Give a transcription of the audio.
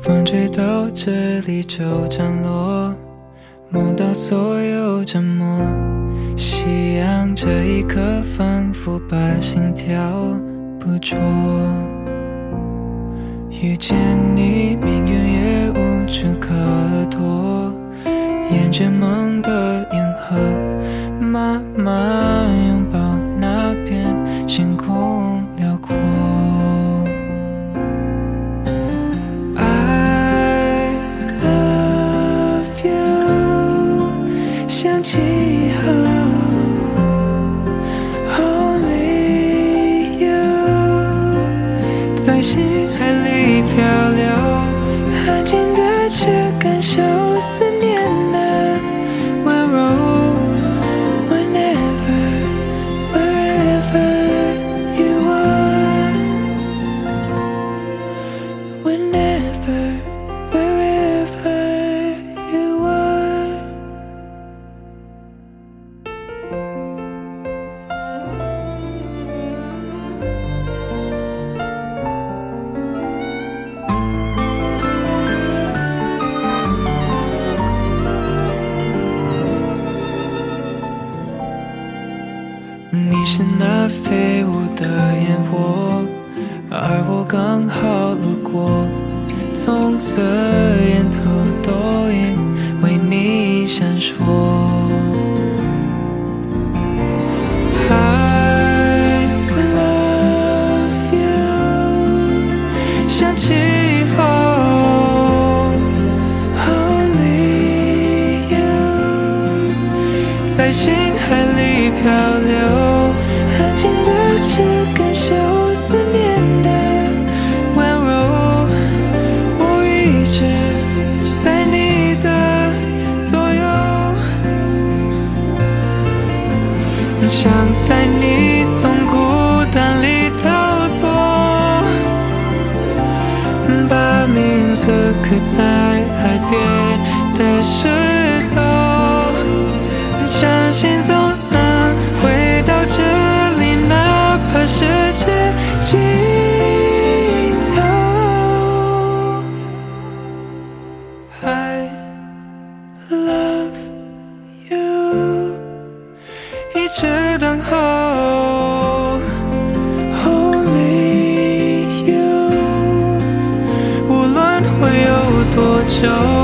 风吹到这里就降落，梦到所有折磨。夕阳这一刻仿佛把心跳捕捉，遇见你命运也无处可躲，厌倦梦的银河，慢慢拥抱那片星空辽阔。I love you， 像气候 Only you， 在心海里漂流，安静的却感受思念的温柔。Whenever wherever you are， Whenever wherever you are。你是那飞舞的烟火，而我刚好路过，从此沿途都因为你闪烁。I love you， 像气候 Only you， 在心海里漂流，安静的只感受思念的温柔。我一直在你的左右，想带你从孤单里逃脱，把名字刻在海边的石头，相信总能回到这里，哪怕世界尽头。I love you， 一直等候 Only you， 无论会有多久。